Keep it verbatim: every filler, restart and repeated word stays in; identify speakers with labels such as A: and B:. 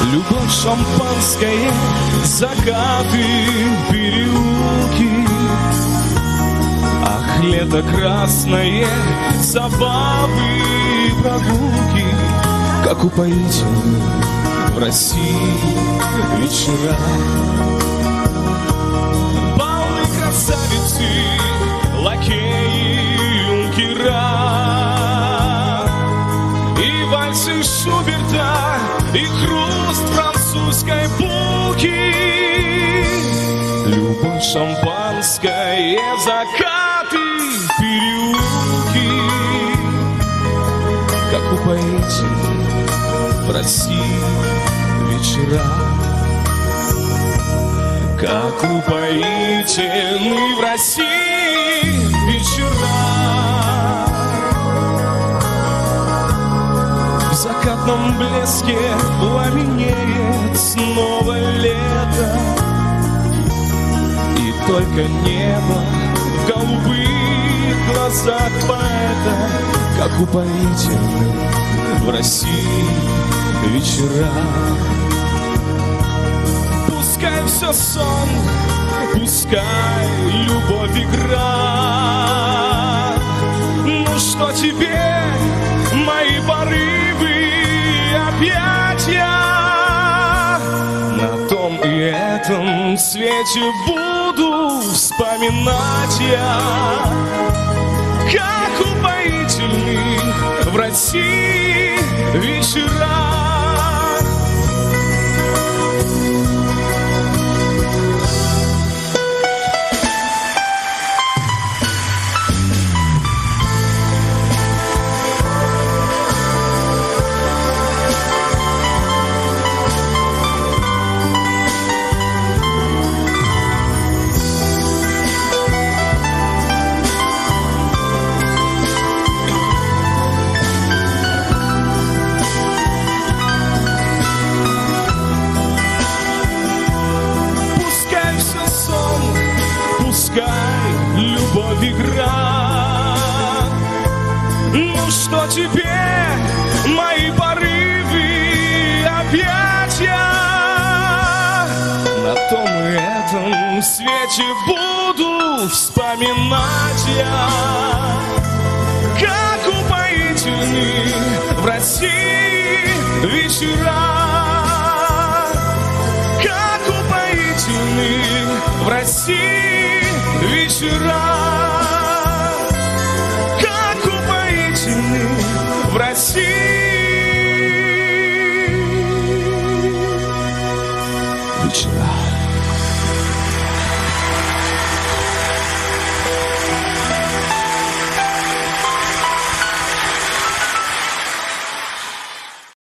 A: Любовь, шампанское, закаты, переулки. Ах, лето красное, забавы, прогулки. Как упоительны в России вечера. Балы, красавицы, лакеи, юнкера. И вальсы Шуберта, и хруст французской булки. Любовь, шампанское, закаты, переулки. Как упоительны в России вечера. Как упоительны в России вечера. В закатном блеске пламенеет снова лето. И только небо в голубых глазах поэта. Как упоительны в России вечера. Пускай все сон, пускай любовь игра. Ну что теперь, мои порывы, объятия? На том и этом свете буду вспоминать я. Как упоительны в России вечера. Любовь игра. Ну что теперь, мои порывы, объятия? На том и этом свете буду вспоминать я. Как упоительны в России вечера. Как упоительны в России вечера.